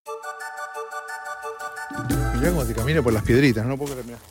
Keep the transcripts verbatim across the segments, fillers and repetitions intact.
Mirá cómo te camina por las piedritas, no puedo creer, mirá.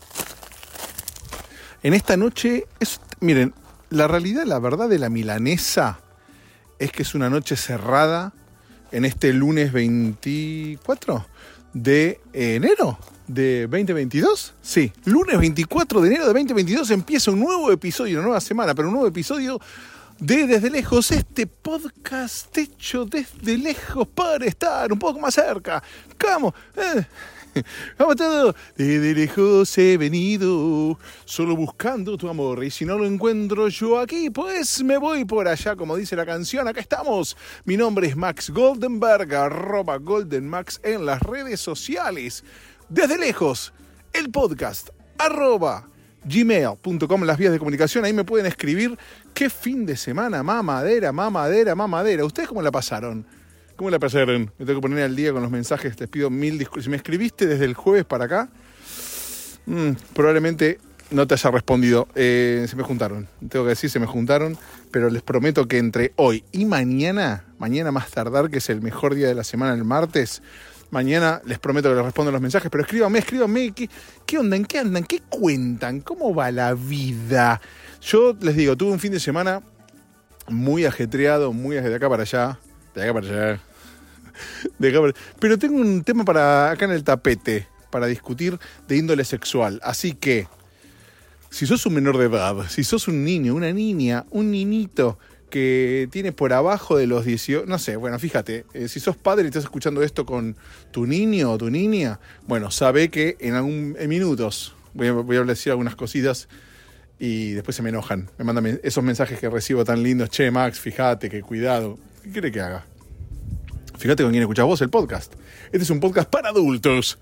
En esta noche, es, miren, la realidad, la verdad de la milanesa es que es una noche cerrada en este lunes veinticuatro de enero de veinte veintidós. Sí, lunes veinticuatro de enero de veinte veintidós empieza un nuevo episodio, una nueva semana, pero un nuevo episodio de Desde Lejos, este podcast hecho desde lejos para estar un poco más cerca. ¿Cómo? Eh. Vamos todos. Desde lejos he venido, solo buscando tu amor. Y si no lo encuentro yo aquí, pues me voy por allá, como dice la canción. Acá estamos. Mi nombre es Max Goldenberg, arroba GoldenMax en las redes sociales. Desde Lejos, el podcast, arroba gmail punto com, las vías de comunicación. Ahí me pueden escribir qué fin de semana, mamadera, mamadera, mamadera. ¿Ustedes cómo la pasaron? ¿Cómo la pasaron? Me tengo que poner al día con los mensajes, te pido mil disculpas. Si me escribiste desde el jueves para acá, mmm, probablemente no te haya respondido. Eh, se me juntaron, tengo que decir, se me juntaron, pero les prometo que entre hoy y mañana, mañana más tardar, que es el mejor día de la semana, el martes, mañana les prometo que les respondo los mensajes, pero escríbanme, escríbanme, ¿qué, qué onda? ¿En qué andan? ¿Qué cuentan? ¿Cómo va la vida? Yo les digo, tuve un fin de semana muy ajetreado, muy de acá para allá, de acá para allá, de acá para allá. Pero tengo un tema para acá en el tapete, para discutir de índole sexual. Así que, si sos un menor de edad, si sos un niño, una niña, un niñito que tiene por abajo de los dieciocho, no sé, bueno, fíjate, eh, si sos padre y estás escuchando esto con tu niño o tu niña, bueno, sabe que en algún en minutos voy a, voy a decir algunas cositas y después se me enojan. Me mandan esos mensajes que recibo tan lindos, che, Max, fíjate, que cuidado. ¿Qué quiere que haga? Fíjate con quién escuchás vos el podcast. Este es un podcast para adultos.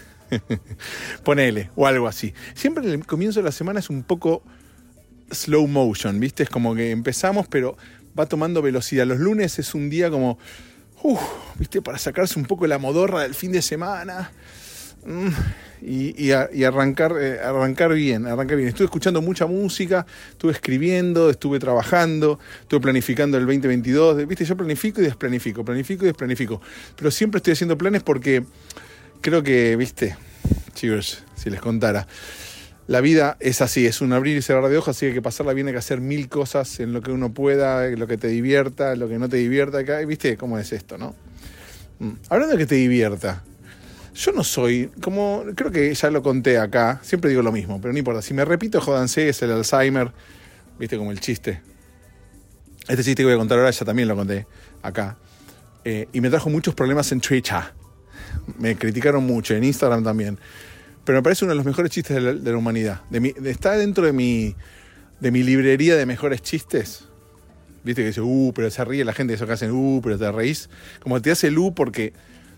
Ponele, o algo así. Siempre el comienzo de la semana es un poco slow motion, ¿viste? Es como que empezamos, pero va tomando velocidad. Los lunes es un día como, uff, ¿viste? Para sacarse un poco la modorra del fin de semana. Mm, y, y, a, y arrancar, eh, arrancar bien, arrancar bien. Estuve escuchando mucha música, estuve escribiendo, estuve trabajando, estuve planificando el veinte veintidós. ¿Viste? Yo planifico y desplanifico, planifico y desplanifico. Pero siempre estoy haciendo planes porque creo que, ¿viste? Chicos, si les contara. La vida es así, es un abrir y cerrar de ojos, así que hay que pasarla bien, hay que hacer mil cosas en lo que uno pueda, en lo que te divierta, en lo que no te divierta. ¿Viste cómo es esto, no? Mm. Hablando de que te divierta, yo no soy, como creo que ya lo conté acá, siempre digo lo mismo, pero no importa. Si me repito, jódanse, es el Alzheimer, ¿viste? Como el chiste. Este chiste que voy a contar ahora ya también lo conté acá. Eh, y me trajo muchos problemas en Twitter. Me criticaron mucho, en Instagram también. Pero me parece uno de los mejores chistes de la, de la humanidad. De mi, de, está dentro de mi, de mi librería de mejores chistes. Viste que dice, uh, pero se ríe la gente, eso que hacen, uh, pero te reís. Como te hace el uh porque,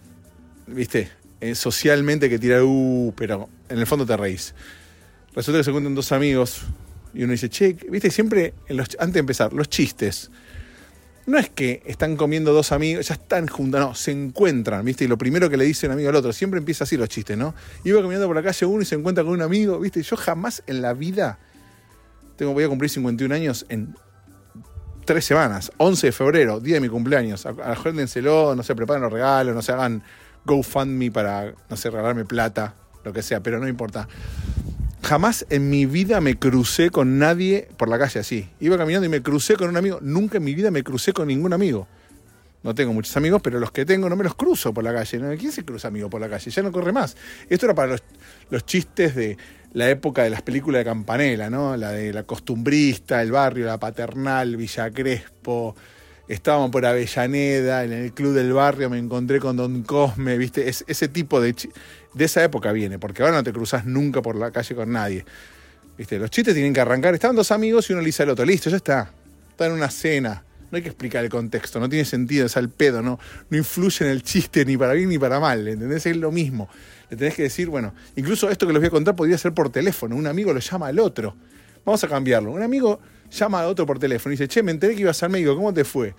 viste, eh, socialmente que tira uh, pero en el fondo te reís. Resulta que se encuentran dos amigos y uno dice, che, viste, siempre, en los, antes de empezar, los chistes. No es que están comiendo dos amigos, ya están juntos, no, se encuentran, ¿viste? Y lo primero que le dice un amigo al otro, siempre empieza así los chistes, ¿no? Iba caminando por la calle uno y se encuentra con un amigo, ¿viste? Yo jamás en la vida, tengo, voy a cumplir cincuenta y un años en tres semanas, once de febrero, día de mi cumpleaños. Acuérdenselo, no sé, preparen los regalos, no se hagan GoFundMe para, no sé, regalarme plata, lo que sea, pero no importa. Jamás en mi vida me crucé con nadie por la calle así. Iba caminando y me crucé con un amigo. Nunca en mi vida me crucé con ningún amigo. No tengo muchos amigos, pero los que tengo no me los cruzo por la calle. ¿Quién se cruza amigo por la calle? Ya no corre más. Esto era para los, los chistes de la época de las películas de Campanella, ¿no? La de La Costumbrista, El Barrio, La Paternal, Villa Crespo. Estábamos por Avellaneda, en el club del barrio me encontré con Don Cosme, ¿viste? Es, ese tipo de... Ch- de esa época viene, porque ahora no te cruzás nunca por la calle con nadie. ¿Viste? Los chistes tienen que arrancar. Estaban dos amigos y uno le dice al otro, listo, ya está. Está en una cena. No hay que explicar el contexto, no tiene sentido, es al pedo, no, no influye en el chiste ni para bien ni para mal, ¿entendés? Es lo mismo. Le tenés que decir, bueno, incluso esto que les voy a contar podría ser por teléfono. Un amigo lo llama al otro. Vamos a cambiarlo. Un amigo llama al otro por teléfono y dice, che, me enteré que ibas al médico, ¿cómo te fue?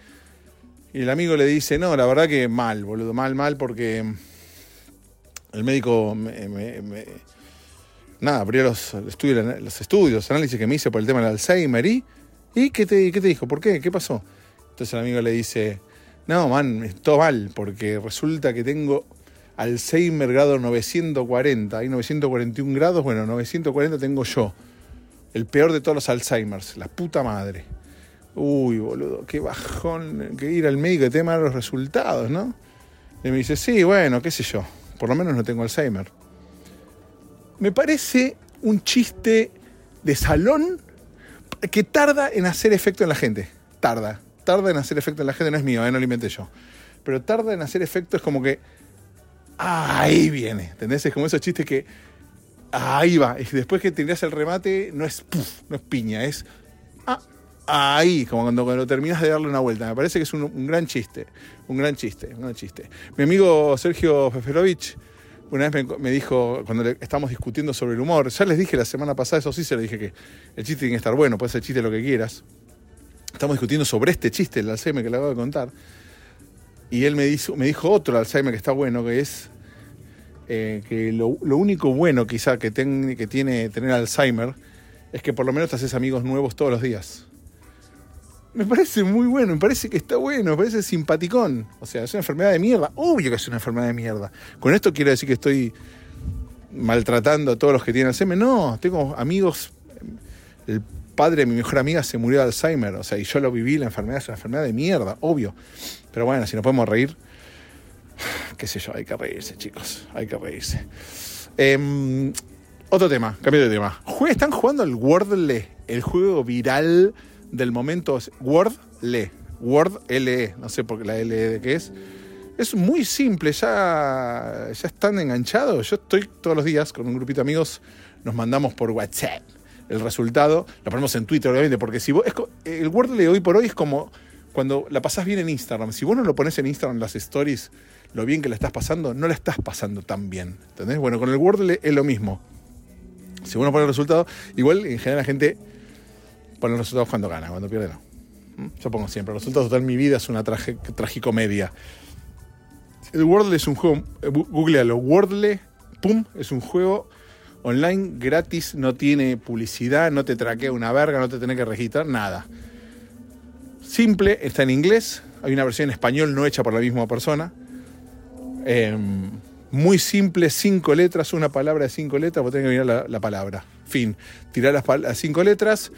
Y el amigo le dice, no, la verdad que mal, boludo, mal, mal, porque el médico me, me, me, nada, abrió los estudios, los estudios, los análisis que me hice por el tema del Alzheimer y, ¿y qué te, qué te dijo? ¿Por qué? ¿Qué pasó? Entonces el amigo le dice, no, man, todo mal, porque resulta que tengo Alzheimer grado novecientos cuarenta, hay novecientos cuarenta y uno grados, bueno, novecientos cuarenta tengo yo. El peor de todos los Alzheimers, la puta madre. Uy, boludo, qué bajón que ir al médico y te dan los resultados, ¿no? Y me dice, sí, bueno, qué sé yo, por lo menos no tengo Alzheimer. Me parece un chiste de salón que tarda en hacer efecto en la gente. Tarda, tarda en hacer efecto en la gente, no es mío, ¿eh? No lo inventé yo. Pero tarda en hacer efecto, es como que, ah, ahí viene, ¿entendés? Es como esos chistes que, ah, ahí va, y después que tendrías el remate, no es puff, no es piña, es, ah, ahí, como cuando, cuando terminas de darle una vuelta. Me parece que es un, un gran chiste, un gran chiste, un gran chiste. Mi amigo Sergio Feferovich una vez me, me dijo, cuando le, estábamos discutiendo sobre el humor, ya les dije la semana pasada, eso sí se lo dije, que el chiste tiene que estar bueno, puede ser chiste lo que quieras. Estamos discutiendo sobre este chiste, el Alzheimer que le acabo de contar, y él me dijo, me dijo otro Alzheimer que está bueno, que es eh, que lo, lo único bueno quizá que, ten, que tiene tener Alzheimer es que por lo menos te haces amigos nuevos todos los días. Me parece muy bueno, me parece que está bueno, me parece simpaticón. O sea, es una enfermedad de mierda. Obvio que es una enfermedad de mierda. Con esto quiero decir que estoy maltratando a todos los que tienen Alzheimer. No, tengo amigos. El padre de mi mejor amiga se murió de Alzheimer. O sea, y yo lo viví, la enfermedad es una enfermedad de mierda, obvio. Pero bueno, si nos podemos reír, qué sé yo, hay que reírse, chicos. Hay que reírse. Eh, otro tema, cambio de tema. ¿Están jugando al Wordle? El juego viral del momento es Wordle, Word L E, no sé por qué la L E de qué es. Es muy simple, ya, ya están enganchados. Yo estoy todos los días con un grupito de amigos, nos mandamos por WhatsApp el resultado, lo ponemos en Twitter, obviamente, porque si vos, es, el Wordle hoy por hoy es como cuando la pasás bien en Instagram. Si vos no lo pones en Instagram, las stories, lo bien que la estás pasando, no la estás pasando tan bien, ¿entendés? Bueno, con el Wordle es lo mismo. Si vos no pones el resultado, igual en general la gente pone los resultados cuando gana, cuando pierde no. Yo pongo siempre, los resultados total, mi vida es una traje, tragicomedia. El Wordle es un juego, googlealo, Wordle, pum, es un juego online gratis, no tiene publicidad, no te traquea una verga, no te tenés que registrar, nada. Simple, está en inglés, hay una versión en español no hecha por la misma persona. Eh, muy simple, cinco letras, una palabra de cinco letras, vos tenés que mirar la, la palabra. Fin, tirar las, las cinco letras.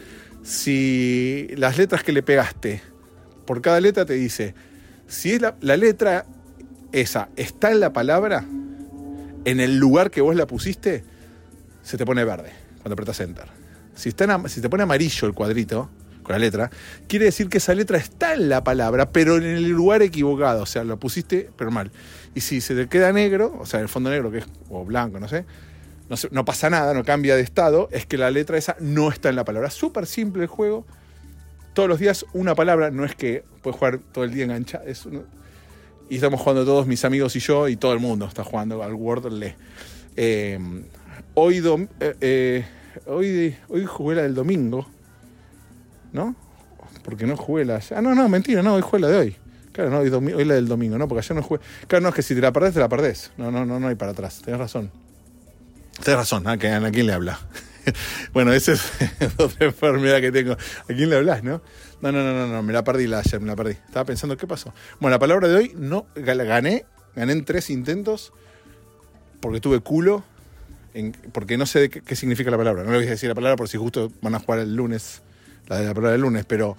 Si las letras que le pegaste, por cada letra te dice, si es la, la letra esa está en la palabra, en el lugar que vos la pusiste, se te pone verde cuando apretas Enter. Si, está en, si te pone amarillo el cuadrito con la letra, quiere decir que esa letra está en la palabra, pero en el lugar equivocado, o sea, lo pusiste pero mal. Y si se te queda negro, o sea, el fondo negro que es, o blanco, no sé, No, no pasa nada, no cambia de estado, es que la letra esa no está en la palabra. Súper simple el juego. Todos los días una palabra, no es que puedes jugar todo el día enganchado. Es uno, y estamos jugando todos mis amigos y yo, y todo el mundo está jugando al Wordle. Eh, hoy, dom, eh, eh, hoy, hoy jugué la del domingo, ¿no? Porque no jugué la... Ah, no, no, mentira, no, hoy jugué la de hoy. Claro, no, hoy, domi- hoy la del domingo, ¿no? Porque ayer no jugué... Claro, no, es que si te la perdés, te la perdés. No, no, no, no hay para atrás, tenés razón. Tienes razón, ¿a quién, ¿a quién le habla? Bueno, esa es otra enfermedad que tengo. ¿A quién le hablas, no? No, no, no, no, no, me la perdí la ayer, me la perdí. Estaba pensando, ¿qué pasó? Bueno, la palabra de hoy, no, gané, gané en tres intentos, porque tuve culo, en, porque no sé de qué, qué significa la palabra. No le voy a decir la palabra por si justo van a jugar el lunes, la de la palabra del lunes, pero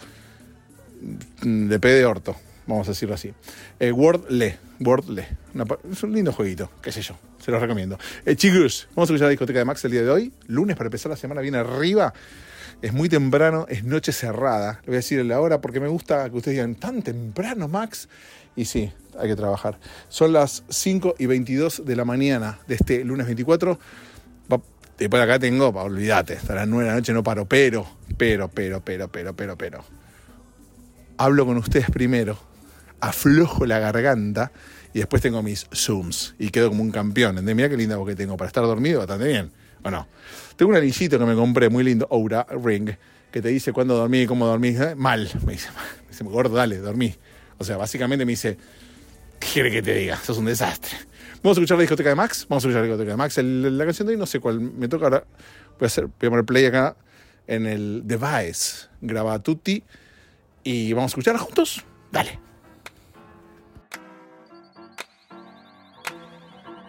de pe de orto, vamos a decirlo así. Eh, Wordle, Wordle, una, es un lindo jueguito, qué sé yo. Se los recomiendo. Eh, chicos, vamos a escuchar la discoteca de Max el día de hoy. Lunes para empezar la semana viene arriba. Es muy temprano, es noche cerrada. Le voy a decir la hora porque me gusta que ustedes digan, ¿tan temprano, Max? Y sí, hay que trabajar. Son las cinco y veintidós de la mañana de este lunes veinticuatro. Después de acá tengo, olvídate, hasta las nueve de la noche no paro. Pero, pero, pero, pero, pero, pero, pero. Hablo con ustedes primero. Aflojo la garganta. Y después tengo mis Zooms. Y quedo como un campeón. ¿Entendés? Mirá qué linda voz que tengo. Para estar dormido bastante bien. ¿O no? Tengo un anillito que me compré muy lindo. Oura Ring. Que te dice cuándo dormí y cómo dormí. ¿Eh? Mal. Me dice, me dice, gordo, dale, dormí. O sea, básicamente me dice, ¿qué quiere que te diga? Sos un desastre. Vamos a escuchar la discoteca de Max. Vamos a escuchar la discoteca de Max. El, la canción de hoy no sé cuál me toca ahora. Voy a, hacer, voy a poner play acá en el device. Graba tutti. Y vamos a escucharla juntos. Dale.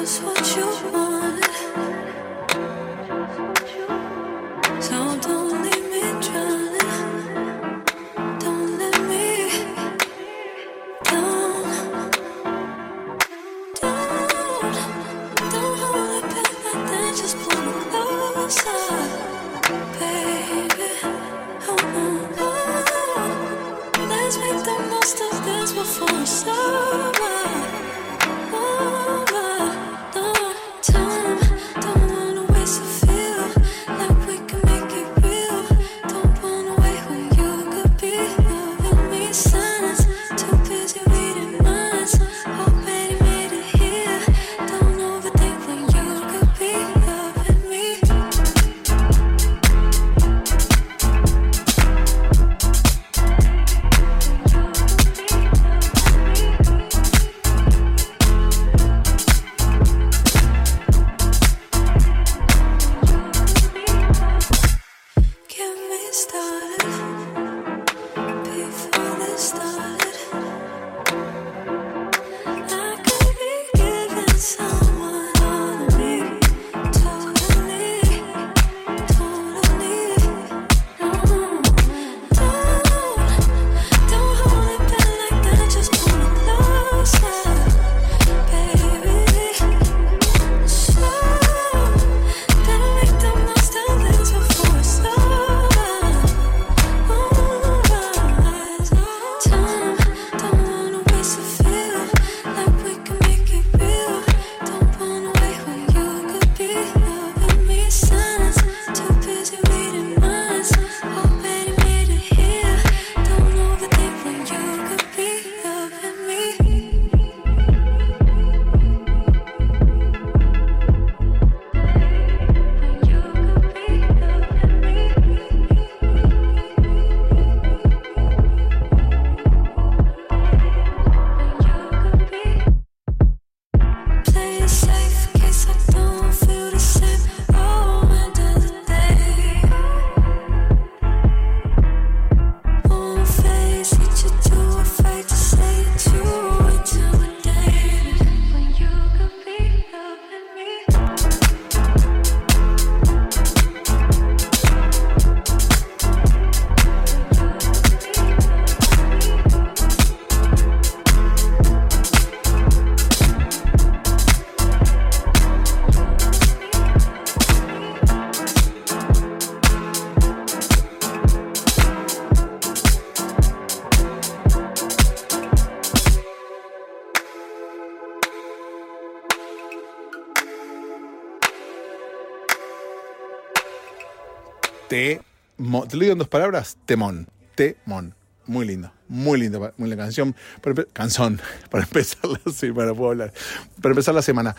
Temón. Te lo digo en dos palabras, temón. Temón. Muy lindo, muy lindo, muy linda canción. Para, canción, para empezar la semana, puedo hablar. Para empezar la semana.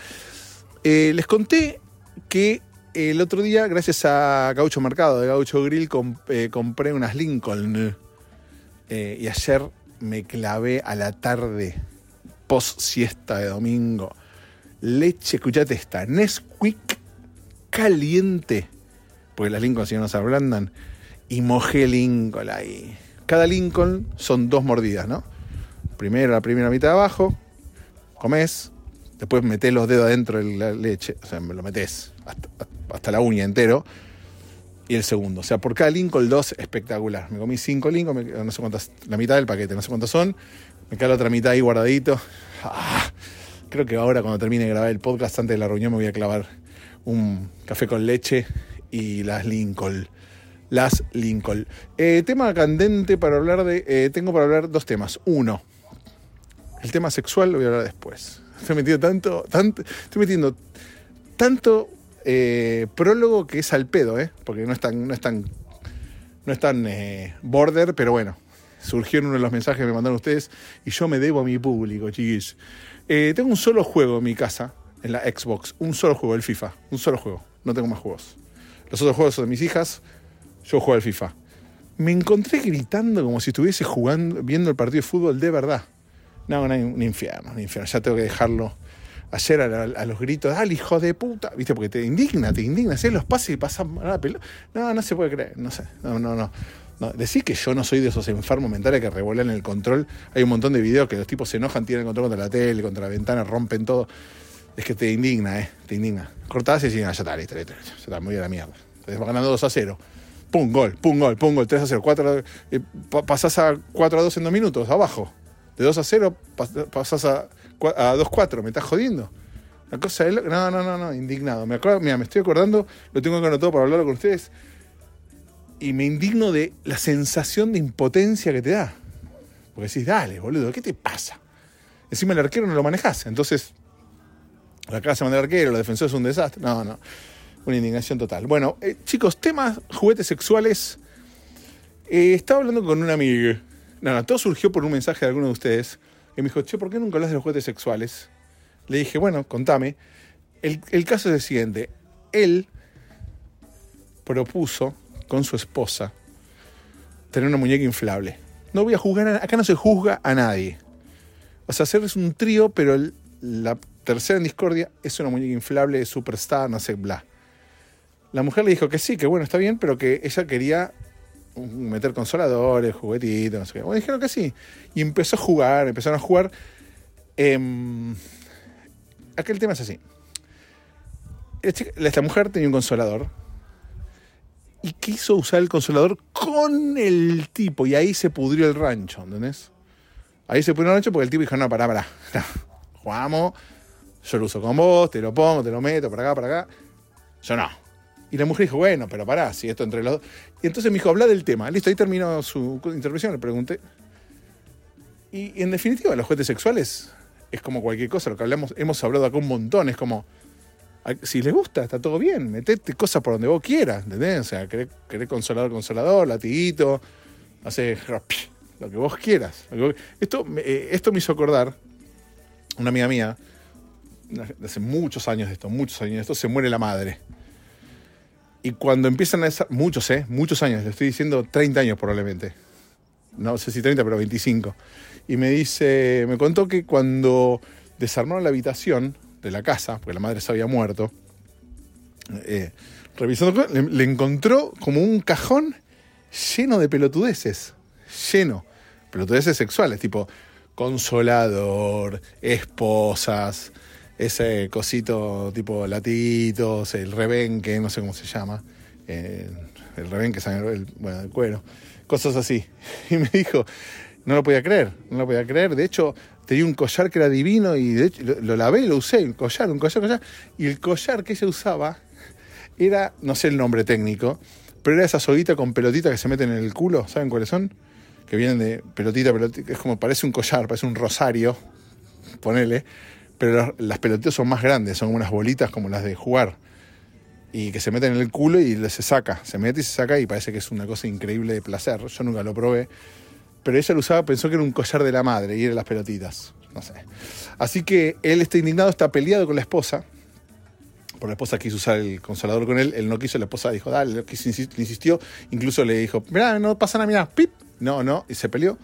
Eh, les conté que el otro día, gracias a Gaucho Mercado, de Gaucho Grill, comp, eh, compré unas Lincoln. Eh, y ayer me clavé a la tarde, post siesta de domingo, leche, escuchate esta, Nesquik caliente, porque las Lincoln si no se ablandan, y mojé Lincoln ahí. Cada Lincoln son dos mordidas, ¿no? Primero la primera mitad de abajo, comés, después metés los dedos adentro de la leche, o sea, me lo metés hasta, hasta la uña entero, y el segundo. O sea, por cada Lincoln dos, espectacular. Me comí cinco Lincoln, me, no sé cuántas, la mitad del paquete, no sé cuántos son, me queda la otra mitad ahí guardadito. Ah, creo que ahora cuando termine de grabar el podcast, antes de la reunión, me voy a clavar un café con leche y las Lincoln. Las Lincoln. Eh, tema candente para hablar de... Eh, tengo para hablar dos temas. Uno, el tema sexual lo voy a hablar después. Estoy metiendo tanto... tanto estoy metiendo tanto eh, prólogo que es al pedo, ¿eh? Porque no es tan... No es tan, no es tan eh, border, pero bueno. Surgió en uno de los mensajes que me mandaron ustedes y yo me debo a mi público, chiquis. Eh, tengo un solo juego en mi casa, en la Xbox. Un solo juego, el FIFA. Un solo juego. No tengo más juegos. Los otros juegos son de mis hijas. Yo juego al FIFA. Me encontré gritando como si estuviese jugando, viendo el partido de fútbol de verdad. No, no, un infierno, un infierno. Ya tengo que dejarlo. Ayer a, la, a los gritos, ¡ah, hijo de puta! ¿Viste? Porque te indigna, te indigna. Hacer los pases y pasan a la pelota. No, no se puede creer. No sé. No, no, no. no. Decir que yo no soy de esos enfermos mentales que revolean el control. Hay un montón de videos que los tipos se enojan, tiran el control contra la tele, contra la ventana, rompen todo. Es que te indigna, ¿eh? Te indigna. Cortás y decís, ah, ya está, listo, listo, ya está, me voy a la mierda. Te vas ganando dos a cero. Pum, gol, pum, gol, pum, gol, tres a cero. cuatro, eh, pasás a cuatro a dos en dos minutos, abajo. De dos a cero pas, pasás a, a dos a cuatro. ¿Me estás jodiendo? La cosa es... No, no, no, no, indignado. Me acuerdo, mira, me estoy acordando, lo tengo que anotar para hablarlo con ustedes. Y me indigno de la sensación de impotencia que te da. Porque decís, dale, boludo, ¿qué te pasa? Encima el arquero no lo manejás. Entonces, la casa del arquero, los defensores es un desastre. No, no. Una indignación total. Bueno, eh, chicos, temas juguetes sexuales. Eh, estaba hablando con una amiga. No, no, todo surgió por un mensaje de alguno de ustedes. Que me dijo, che, ¿por qué nunca hablas de los juguetes sexuales? Le dije, bueno, contame. El, el caso es el siguiente. Él propuso con su esposa tener una muñeca inflable. No voy a juzgar, a, acá no se juzga a nadie. O sea, hacerles un trío, pero el, la tercera en discordia es una muñeca inflable de Superstar, no sé, bla. La mujer le dijo que sí, que bueno, está bien, pero que ella quería meter consoladores, juguetitos, no sé qué. Bueno, dijeron que sí. Y empezó a jugar, empezaron a jugar. Eh, aquel tema es así. Esta mujer tenía un consolador y quiso usar el consolador con el tipo, y ahí se pudrió el rancho, ¿entendés? Ahí se pudrió el rancho porque el tipo dijo, no, pará, pará, no, jugamos, yo lo uso con vos, te lo pongo, te lo meto, para acá, para acá, yo no. Y la mujer dijo, bueno, pero pará, si esto entre los dos. Y entonces me dijo, habla del tema. Listo, ahí terminó su intervención, le pregunté. Y en definitiva, los juguetes sexuales es como cualquier cosa, lo que hablamos, hemos hablado acá un montón, es como, si les gusta, está todo bien, metete cosas por donde vos quieras, ¿entendés? O sea, querés, querés consolador, consolador, latiguito, no sé, lo que vos quieras. Lo que vos... Esto, eh, esto me hizo acordar, una amiga mía, hace muchos años de esto, muchos años de esto, se muere la madre. Y cuando empiezan a... Esa, muchos, ¿eh? Muchos años, le estoy diciendo treinta años probablemente. No sé si treinta, pero veinticinco. Y me dice, me contó que cuando desarmaron la habitación de la casa, porque la madre se había muerto, eh, revisando, le, le encontró como un cajón lleno de pelotudeces, lleno, pelotudeces sexuales, tipo consolador, esposas, ese cosito tipo latitos, el rebenque, no sé cómo se llama, eh, el rebenque, el, bueno, el cuero, cosas así. Y me dijo, no lo podía creer, no lo podía creer, de hecho... Tenía un collar que era divino y de hecho lo, lo lavé y lo usé, un collar, un collar, un collar. Y el collar que ella usaba era, no sé el nombre técnico, pero era esa soguita con pelotita que se meten en el culo, ¿saben cuáles son? Que vienen de pelotita, pelotita, es como, parece un collar, parece un rosario, ponele, pero las, las pelotitas son más grandes, son unas bolitas como las de jugar. Y que se meten en el culo y se saca, se mete y se saca y parece que es una cosa increíble de placer. Yo nunca lo probé. Pero ella lo usaba, pensó que era un collar de la madre y eran las pelotitas, no sé. Así que él está indignado, está peleado con la esposa, porque la esposa quiso usar el consolador con él, él no quiso, la esposa dijo, dale, le insistió, incluso le dijo, mirá, no pasa nada, mirá, pip, no, no, y se peleó.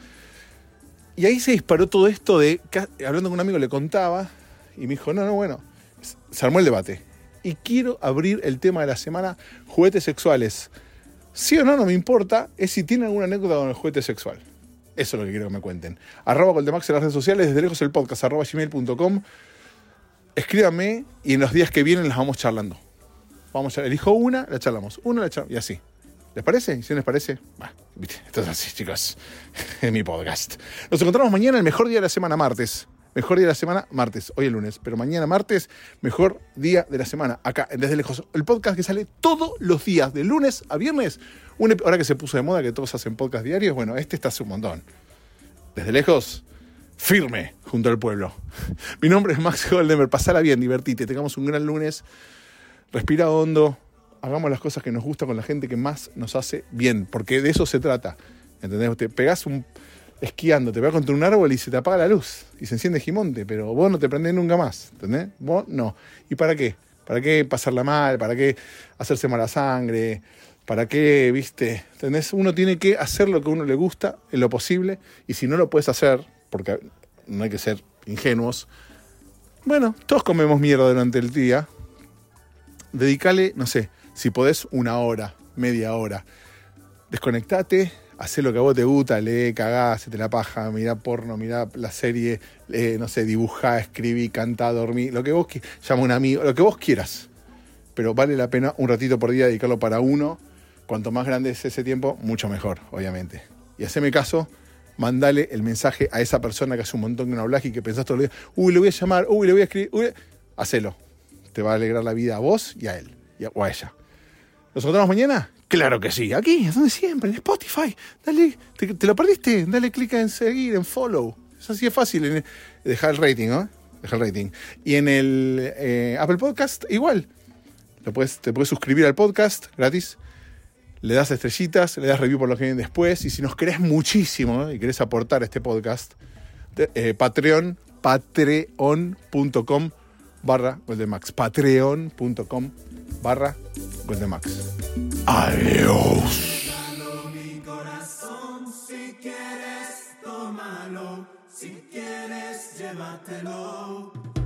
Y ahí se disparó todo esto de, hablando con un amigo le contaba, y me dijo, no, no, bueno, se armó el debate. Y quiero abrir el tema de la semana, juguetes sexuales. Sí o no, no me importa, es si tienen alguna anécdota con el juguete sexual. Eso es lo que quiero que me cuenten. Arroba Coldemax en las redes sociales, desde lejos el podcast, arroba gmail punto com. Escríbanme y en los días que vienen las vamos charlando. Vamos a elijo una, la charlamos. Una la charlamos y así. ¿Les parece? ¿Y si no les parece? Bah, esto es así, chicos. Es mi podcast. Nos encontramos mañana, el mejor día de la semana, martes. Mejor día de la semana, martes. Hoy es lunes, pero mañana martes, mejor día de la semana. Acá, en Desde Lejos. El podcast que sale todos los días, de lunes a viernes. Una, ahora que se puso de moda que todos hacen podcast diarios, bueno, este está hace un montón. Desde Lejos, firme, junto al pueblo. Mi nombre es Max Goldemer. Pasala bien, divertite. Tengamos un gran lunes. Respira hondo. Hagamos las cosas que nos gustan con la gente que más nos hace bien. Porque de eso se trata. ¿Entendés? Te pegás un... esquiando, te pegás contra un árbol y se te apaga la luz. Y se enciende Gimonte. Pero vos no te prendés nunca más. ¿Entendés? Vos no. ¿Y para qué? ¿Para qué pasarla mal? ¿Para qué hacerse mala sangre? ¿Para qué, viste? ¿Entendés? Uno tiene que hacer lo que a uno le gusta en lo posible. Y si no lo puedes hacer, porque no hay que ser ingenuos, bueno, todos comemos mierda durante el día. Dedicale, no sé, si podés, una hora, media hora. Desconectate, hacé lo que a vos te gusta, lee, cagá, hacete la paja, mirá porno, mirá la serie, eh, no sé, dibujá, escribí, cantá, dormí, lo que vos quieras, llama a un amigo, lo que vos quieras. Pero vale la pena un ratito por día dedicarlo para uno. Cuanto más grande es ese tiempo, mucho mejor, obviamente. Y haceme caso, mandale el mensaje a esa persona que hace un montón que no hablas y que pensás todos los días, uy, le voy a llamar, uy, le voy a escribir, uy, hacelo. Te va a alegrar la vida a vos y a él, y a, o a ella. ¿Nos encontramos mañana? Claro que sí, aquí, es donde siempre, en Spotify. Dale, te, te lo perdiste, dale clic en seguir, en follow. Es así de fácil, en, dejar el rating, ¿no? Dejar el rating. Y en el eh, Apple Podcast, igual. Lo puedes, te puedes suscribir al podcast gratis. Le das estrellitas, le das review por lo que viene después. Y si nos querés muchísimo, ¿eh? Y querés aportar a este podcast, te, eh, Patreon, patreon.com barra Goldemax. Patreon.com barra Goldemax. Adiós. Mi corazón, si quieres, tómalo. Si quieres, llévatelo.